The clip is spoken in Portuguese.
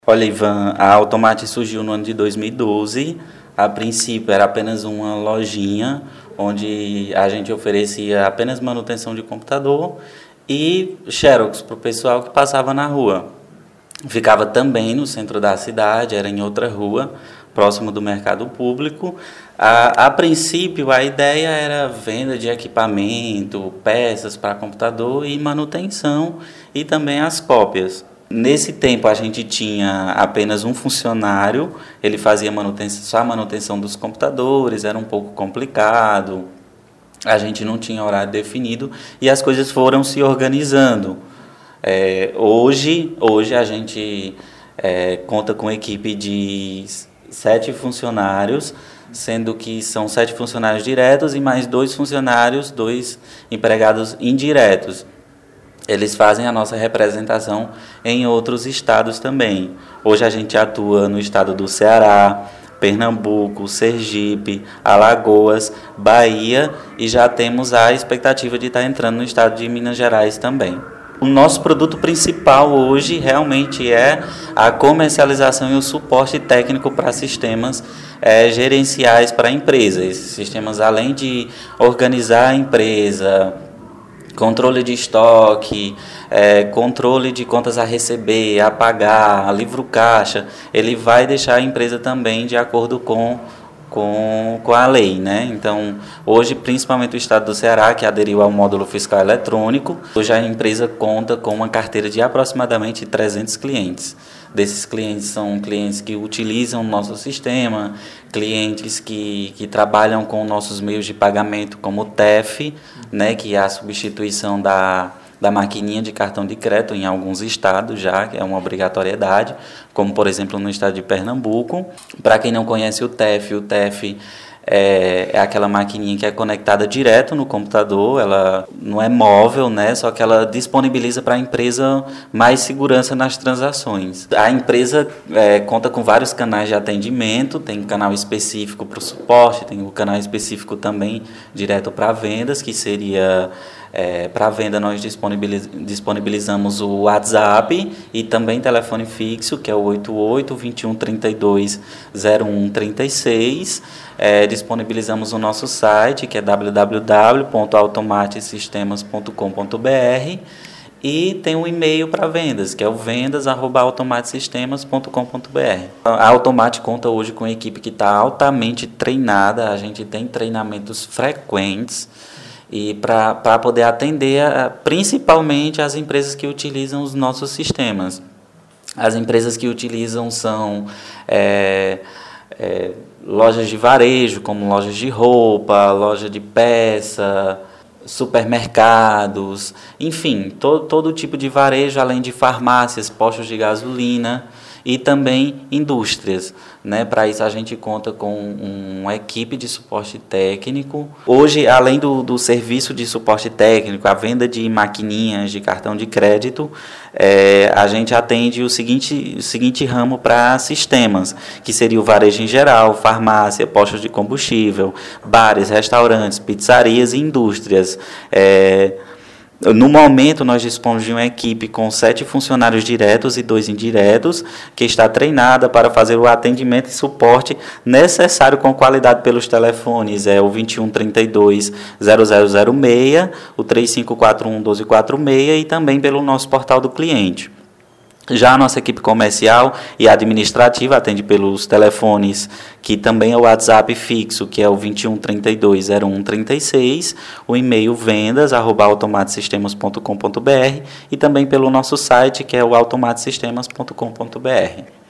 Olha, Ivan, a Automate surgiu no ano de 2012. A princípio era apenas uma lojinha onde a gente oferecia apenas manutenção de computador e Xerox para o pessoal que passava na rua. Ficava também no centro da cidade, era em outra rua, próximo do mercado público. A princípio, a ideia era venda de equipamento, peças para computador e manutenção e também as cópias. Nesse tempo a gente tinha apenas um funcionário, ele fazia só a manutenção dos computadores, era um pouco complicado, a gente não tinha horário definido e as coisas foram se organizando. Hoje a gente conta com uma equipe de 7 funcionários, sendo que são 7 funcionários diretos e mais 2 funcionários, 2 empregados indiretos. Eles fazem a nossa representação em outros estados também. Hoje a gente atua no estado do Ceará, Pernambuco, Sergipe, Alagoas, Bahia e já temos a expectativa de estar entrando no estado de Minas Gerais também. O nosso produto principal hoje realmente é a comercialização e o suporte técnico para sistemas gerenciais para empresas. Esses sistemas, além de organizar a empresa, controle de estoque, controle de contas a receber, a pagar, livro caixa, ele vai deixar a empresa também de acordo com a lei, né? Então, hoje, principalmente o estado do Ceará, que aderiu ao módulo fiscal eletrônico, hoje a empresa conta com uma carteira de aproximadamente 300 clientes. Desses clientes são clientes que utilizam o nosso sistema, clientes que trabalham com nossos meios de pagamento, como o TEF, né, que é a substituição da maquininha de cartão de crédito em alguns estados já, que é uma obrigatoriedade, como por exemplo no estado de Pernambuco. Para quem não conhece o TEF é aquela maquininha que é conectada direto no computador, ela não é móvel, né? Só que ela disponibiliza para a empresa mais segurança nas transações. A empresa conta com vários canais de atendimento, tem um canal específico para o suporte, tem um canal específico também direto para vendas, que seria... para venda nós disponibilizamos o WhatsApp e também telefone fixo, que é o 88 21 32 01 36. Disponibilizamos o nosso site, que é www.automatesistemas.com.br, e tem um e-mail para vendas, que é o vendas@automatesistemas.com.br. A Automate conta hoje com uma equipe que está altamente treinada, a gente tem treinamentos frequentes, e para poder atender principalmente as empresas que utilizam os nossos sistemas. As empresas que utilizam são lojas de varejo, como lojas de roupa, loja de peça, supermercados, enfim, todo tipo de varejo, além de farmácias, postos de gasolina e também indústrias, né? Para isso a gente conta com uma equipe de suporte técnico. Hoje, além do serviço de suporte técnico, a venda de maquininhas de cartão de crédito, a gente atende o seguinte ramo para sistemas, que seria o varejo em geral, farmácia, postos de combustível, bares, restaurantes, pizzarias e indústrias. No momento, nós dispomos de uma equipe com 7 funcionários diretos e 2 indiretos, que está treinada para fazer o atendimento e suporte necessário com qualidade pelos telefones, o 21 32 0006, o 3541 1246 e também pelo nosso portal do cliente. Já a nossa equipe comercial e administrativa atende pelos telefones, que também é o WhatsApp fixo, que é o 21 32 01 36, o e-mail vendas@automatesistemas.com.br e também pelo nosso site, que é o automatesistemas.com.br.